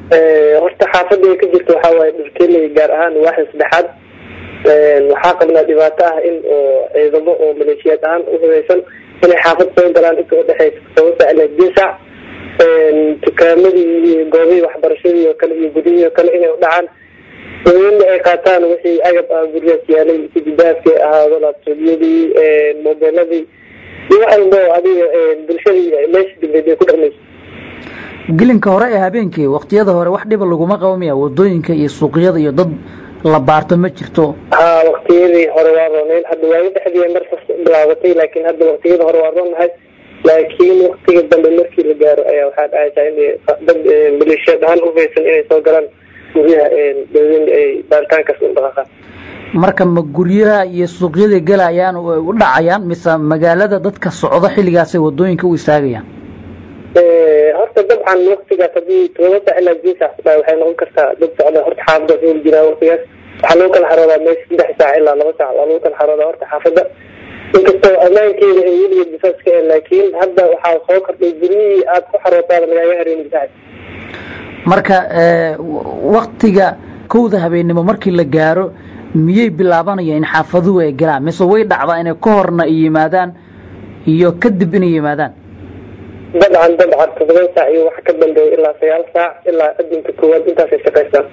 horta xaafadda ay ka jirto waxaa waaye dhulkeelay gaar ahaan waaxda saddexaad waxaa qabnaa dhibaato ah in oo ciidamo oo maleeshiyaad ahaan u hubeysan inay xaafad soo galaan inta udhexeysa 7 saac ilaa 10 saac dukaamadii iyo goobihii waxbarashadii oo kale iyo gudihii oo kale inay u dhacaan in ay qaataan wixii agab ah gurigaas yaalay sidibaadkii ahaado laabtoobyadii moobeeladii iyo wax walba adiga bulshadii meesha dibadda ay ku dhaqmayso gelinka hore ee habeenkii waqtiyada hore wax dhiba laguma qabo miya wadooyinka iyo suuqyada iyo dad la baarto ma jirto waqtiyadii hore waa rooneen hadda waa dhexdii markas bilaabatay laakiin hadda waqtiyada hore waa roonahay laakiin waqtiga dambe markii la gaaro ayaa waxaa dhacaysaa in dad maleeshiyaad ahaan u hubeysan inay soo galaan guryaha dawladda ay baaritaankaas u dhaqaaqaan marka ma guryaha iyo suuqyada galayaan u dhacayaan mise magaalada dadka socdo xilligaasay wadooyinka u istaagayaan horta dabcan waqtigaas haddii 7 saac ilaa 10 saac waxay noqon kartaa dad socda horta xaafadda soo jiraa waqtigaas waxaa lagu kala xaroodaa meesha 3 saac ilaa 2 saac waa lagu kala xaroodaa horta xaafadda inkastoo ammaankeeda ay weligeed bisaska laakiin hadda waxaa soo kordhay guryihii aad ku xarootaada lagaaga hareyn bisax marka waqtiga 1 habeenimo markii la gaaro miyay bilaabanayaan in xaafaduhu ay galaan mise way dhacdaa inay ka horna yimaadaan iyo kadib inay yimaadaan dabcan 7 saac iyo wax ka dambeeya ilaa 9 saac ilaa adinka koowaad intaasay shaqaystaan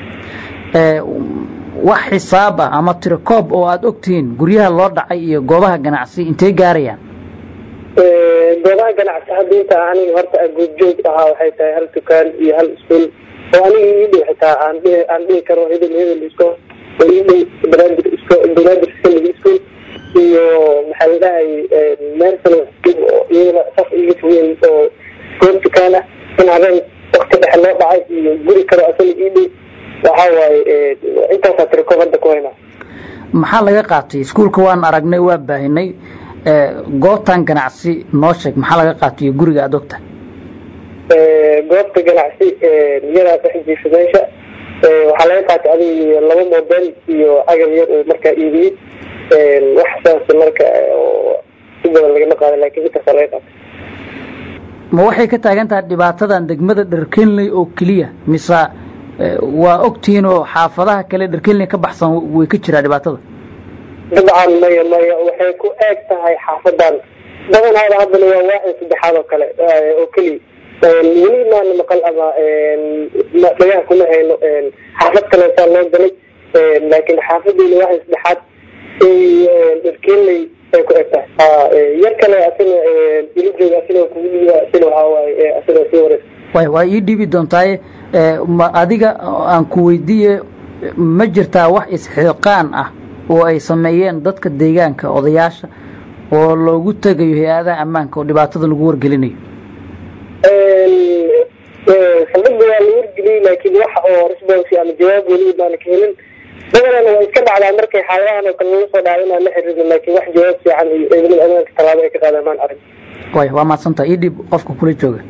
wax xisaab ah ama tirkoob oo aad ogtihiin guryaha loo dhacay iyo goobaha ganacsi intee gaarayaan goobaha ganacsi hadda inta aniga horta goobjoog ahaa waxay tahay hal dukaan iyo hal iskuul oo aniga ii xitaa aan dhihi karo hebel isko banaadir iskuul iyo maxaa la dhahay meersan iyada saf iga fogeen oo goob dukaan ah in habeen waqti dhexe loo dhacay iyo guri karo asaga ii dhow waxaa waaye intaasaa tirkoob hadda ku haynaa maxaa laga qaatay iskuulka waan aragnay waa baahinay goobtan ganacsi noo sheeg maxaa laga qaatay guriga aad ogta goobta ganacsi iyadaa dhex jiifsa meesha waxaa laga qaatay adiga 2 moobeel iyo agab yar oo markaa iibiyey wax saas marka si badan lagama qaadan laakiin intaasaa laga qaatay ma waxay ka taagan tahay dhibaatadan degmada Dharkeenley oo keliya mise waa ogtihiin oo xaafadaha kale Dharkeenley ka baxsan way ka jiraa dhibaatada dabcan maya waxay ku eeg tahay xaafadan badanaa hadda waa waaxda saddexaad oo kale oo kaliya weli ma maqal ama dhagaha kuma hayno xaafad kale saa loo galay laakiin xaafadeena waaxda saddexaad Dharkeenley ay ku eeg tahay yar kale asina ila jooga asina kugu dhiiba asina waxaa waaye asina sii wareys waa ii dhiibi doontaa adiga aan ku weydiiye ma jirtaa wax isxilqaan ah oo ay sameeyeen dadka deegaanka odayaasha oo loogu tagayo hay'adaha ammaanka oo dhibaatada lagu wargelinayo sababta waa la wargeliyay laakiin wax oo response ama jawaab weli ma la helin badanaa waa iska dhacdaa markay xaaladahan oo kale lagu soo dhaco inaan la xiriirin laakiin wax jawaab fiican iyo ciidamada ammaanka tallaabo ay ka qaadaan maan arag waa mahadsantahay ii dhib qofka kula jooga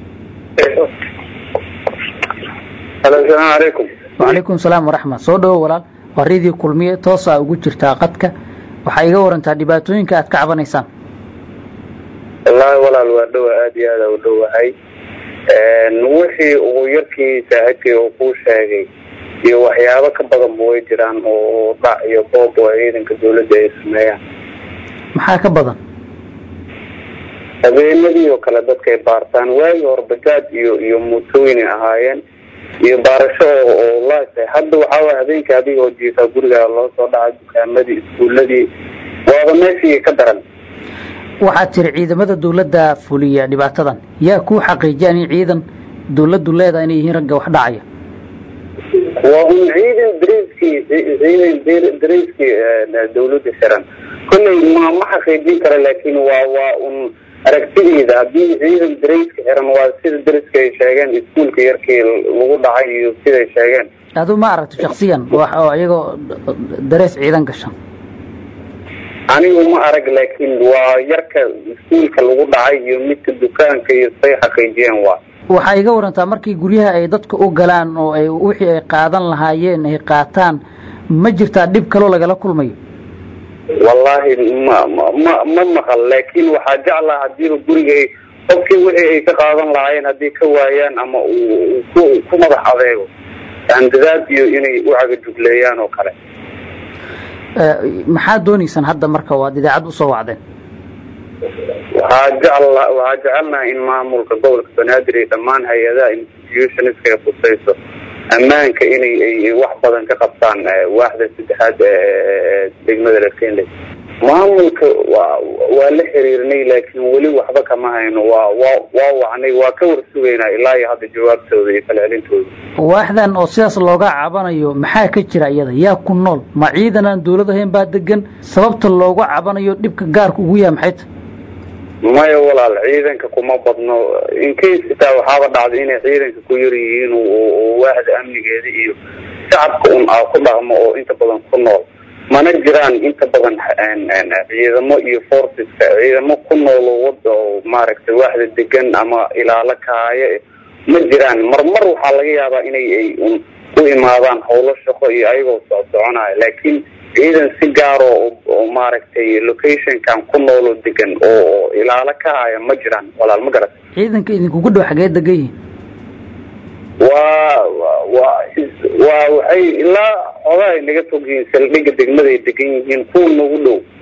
السلام عليكم. وعليكم السلام ورحمة. صدق ولا وريدي كلمية توصى وجود قدك وحيجا ورنت دباتوين كأت كعب نيسان. الله ولا الودو أدي هذا ودو هاي. نوحي ويركي ساعتي وقوش هاي. يوحيابا كبر مويجران وضع يبوب وعيدن كدولة اسمها. محاك بدن. habeenadii oo kale dadkay baartaan waagi horbajaad iyo mutooyin ahaayeen iyo baarasho oo laasay hadda waxaa habeenkii adiga oo jiifaa guriga loo soo dhacay dukaamadii iskuuladii waaba meeshii ka daran waxaa jira ciidamada dawladda fuliya dhibaatadan yaa ku xaqiijiyay in ciidan dawladdu leedahay inay yihiin ragga wax dhacaya waa un ciidan dariiskii dawladda xiran kolley ma xaqiijin kara laakiin waa un aragtideeda haddii ciidan dariiska xiran waa sida dariiska ay sheegeen iskuulka yarkii lagu dhacay iyo siday sheegeen aduu ma aragto shakhsiyan wax oo iyagoo darees ciidan gashan anigu ma arag laakiin waa yarka iskuulka lagu dhacay iyo midka dukaanka iyo say xaqiijiyeen waa waxaa iga warantaa markii guryaha ay dadka u galaan oo ay wixii ay qaadan lahaayeen ay qaataan ma jirtaa dhib kaloo lagala kulmayo والله ما مقل لكن وحاجة على هديه بريء qofkii wixii ay ka qaadan lahaayeen haddii ka waayaan ama uu ku madax adeego handadaad iyo inay u cagajugleeyaan oo kale. maxaad doonaysaan hadda marka waad idaacad usoo wacdeen? waxaa jecelnaha in maamulka gobolka banaadir iyo dhammaan hay-adaha institutionska ee khusayso ammaanka inay wax badan ka qabtaan waaxda saddexaad degmada Dharkeenley. maamulka waa la xiriirnay laakiin weli waxba kama hayno. waa wacnay, waa ka warsugaynaa ilaa iyo hadda jawaabtooda iyo falcelintooda. waaxdan oo sidaas looga cabanayo maxaa ka jira iyada? yaa ku nool? ma ciidan aan dawlad ahayn baa degan? sababta looga cabanayo dhibka gaarka ugu yahay maxay tahay? maya walaal, ciidanka kuma badno. incase xitaa waxaaba dhacday inay ciidanka ku yar yihiin oo waaxda amnigeeda iyo shacabka ku dhaqmo oo inta badan ku nool. mana jiraan inta badan ciidamo iyo forceska ciidamo ku nool oo maaragtay waaxda degan ama ilaalo kaaya ma jiraan. marmar waxaa laga yaabaa inay u imaadaan howlo shaqo iyo ayagoo soconaya, laakiin ciidan si gaar oo maaragtay locationkan ku nool oo degan oo ilaalo ka haya ma jiraan walaal. ma garat ciidanka idinkugu dhow xagee degan yihiin? waxay ilaa oday naga fog yihiin, saldhigga degmada ay degan yihiin. kuwa nagu dhow